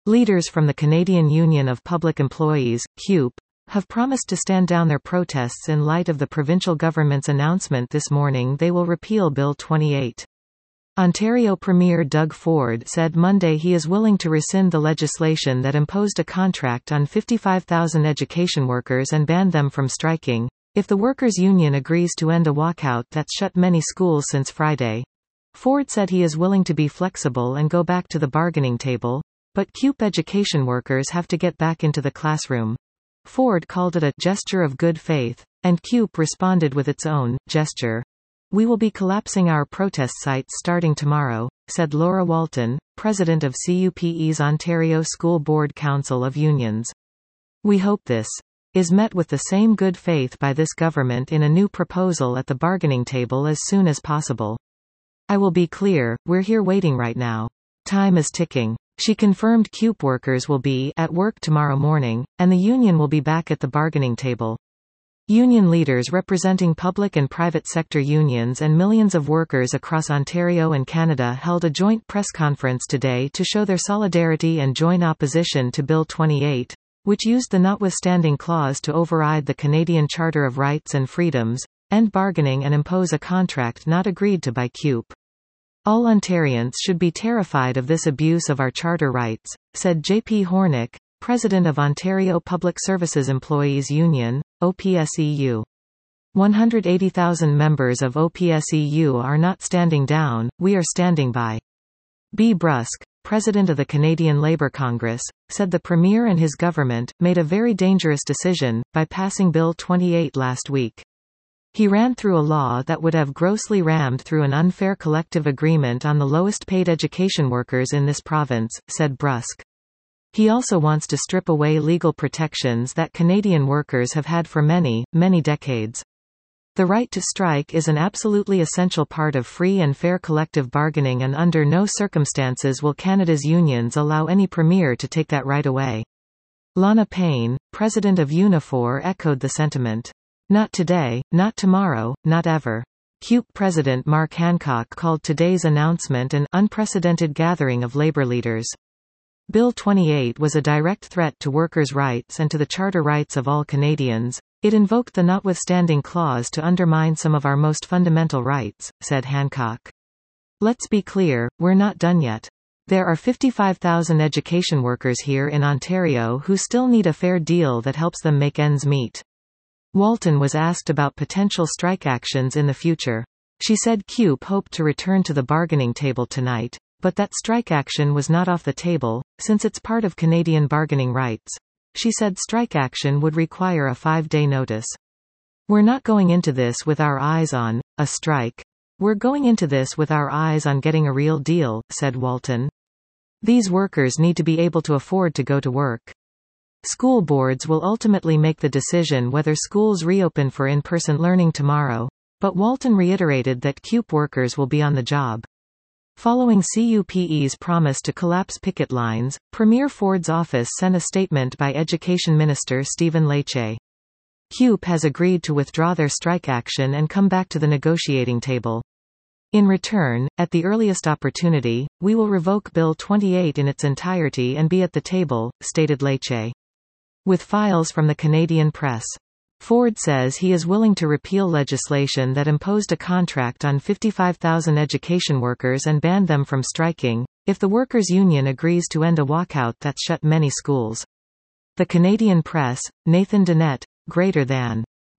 Leaders from the Canadian Union of Public Employees, CUPE, have promised to stand down their protests in light of the provincial government's announcement this morning they will repeal Bill 28. Ontario Premier Doug Ford said Monday he is willing to rescind the legislation that imposed a contract on 55,000 education workers and banned them from striking, if the workers' union agrees to end a walkout that's shut many schools since Friday. Ford said he is willing to be flexible and go back to the bargaining table, but CUPE education workers have to get back into the classroom. Ford called it a gesture of good faith, and CUPE responded with its own gesture. We will be collapsing our protest sites starting tomorrow, said Laura Walton, president of CUPE's Ontario School Board Council of Unions. We hope this is met with the same good faith by this government in a new proposal at the bargaining table as soon as possible. I will be clear, we're here waiting right now. Time is ticking. She confirmed CUPE workers will be at work tomorrow morning, and the union will be back at the bargaining table. Union leaders representing public and private sector unions and millions of workers across Ontario and Canada held a joint press conference today to show their solidarity and joint opposition to Bill 28, which used the notwithstanding clause to override the Canadian Charter of Rights and Freedoms, end bargaining and impose a contract not agreed to by CUPE. All Ontarians should be terrified of this abuse of our charter rights, said J.P. Hornick, president of Ontario Public Services Employees Union, OPSEU. 180,000 members of OPSEU are not standing down, we are standing by. B. Brusk, president of the Canadian Labour Congress, said the Premier and his government made a very dangerous decision by passing Bill 28 last week. He ran through a law that would have grossly rammed through an unfair collective agreement on the lowest paid education workers in this province, said Brusk. He also wants to strip away legal protections that Canadian workers have had for many, many decades. The right to strike is an absolutely essential part of free and fair collective bargaining, and under no circumstances will Canada's unions allow any premier to take that right away. Lana Payne, president of Unifor, echoed the sentiment. Not today, not tomorrow, not ever. CUPE President Mark Hancock called today's announcement an unprecedented gathering of labor leaders. Bill 28 was a direct threat to workers' rights and to the charter rights of all Canadians. It invoked the notwithstanding clause to undermine some of our most fundamental rights, said Hancock. Let's be clear, we're not done yet. There are 55,000 education workers here in Ontario who still need a fair deal that helps them make ends meet. Walton was asked about potential strike actions in the future. She said CUPE hoped to return to the bargaining table tonight, but that strike action was not off the table, since it's part of Canadian bargaining rights. She said strike action would require a 5-day notice. We're not going into this with our eyes on a strike. We're going into this with our eyes on getting a real deal, said Walton. These workers need to be able to afford to go to work. School boards will ultimately make the decision whether schools reopen for in-person learning tomorrow, but Walton reiterated that CUPE workers will be on the job. Following CUPE's promise to collapse picket lines, Premier Ford's office sent a statement by Education Minister Stephen Lecce. CUPE has agreed to withdraw their strike action and come back to the negotiating table. In return, at the earliest opportunity, we will revoke Bill 28 in its entirety and be at the table, stated Lecce. With files from the Canadian Press. Ford says he is willing to repeal legislation that imposed a contract on 55,000 education workers and banned them from striking, if the workers' union agrees to end a walkout that shut many schools. The Canadian Press, Nathan Dennett, greater than.